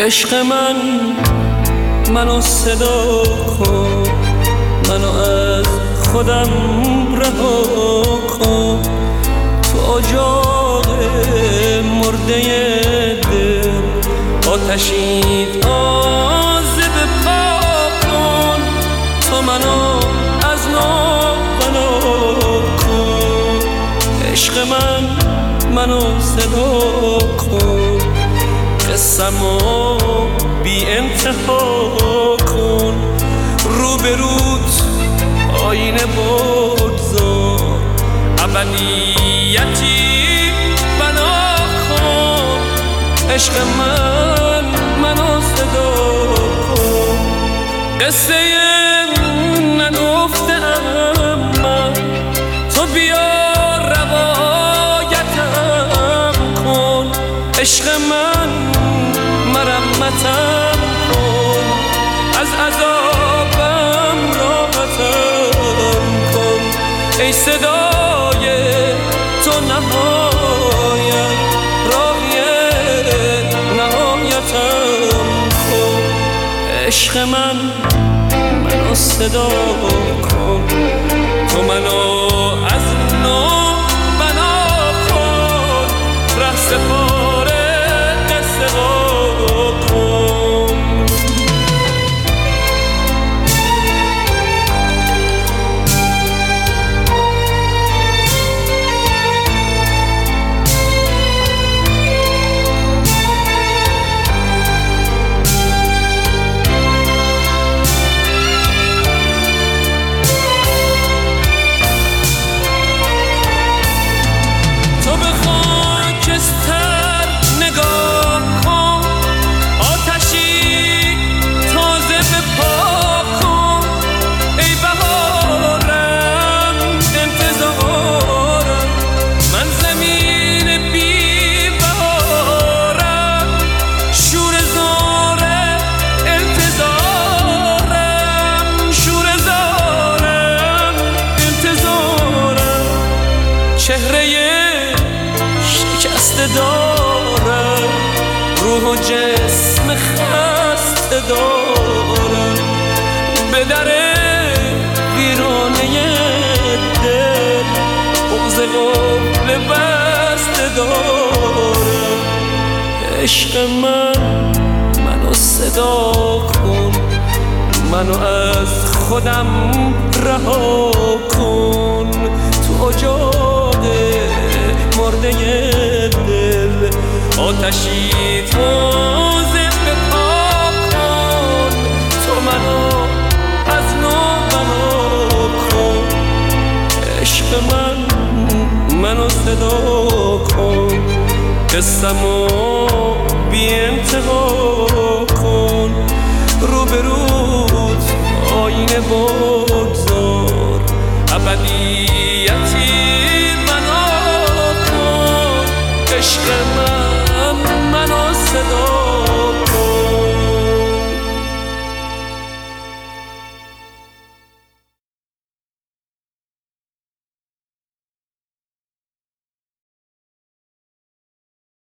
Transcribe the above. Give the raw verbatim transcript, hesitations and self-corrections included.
عشق من منو صدا کن، منو از خودم رها کن. تو اجاق مرده دل آتشی تازه بپا کن. تو منو از نو بنا کن. عشق من منو صدا کن، قصه‌مو بی انتها کن. رو به روت آینه بگذار، ابدیتی بنا کن. عشق من منو صدا کن. قصه نگفتم من، تو بیا روایتم کن. عشق من مرمتم کن، از عذابم راحتم کن. ای صدای تو نهایت، راهی نهایتم کن. عشق من منو صدا کن، تو منو از نو بنا کن. ره سپاره قصه کن. چهره شکسته دارم، روح و جسم خسته دارم. به در ویرانه دل بغض قفل بسته دارم. عشق من منو صدا کن، منو از خودم رها کن. تو اجاق مرده دل آتشی تازه بپا کن. تو منو از نو بنا کن. عشق من منو صدا کن، قصه‌مو بی انتها کن. رو به روت آینه بگذار، ابدیتی بنا کن. عشق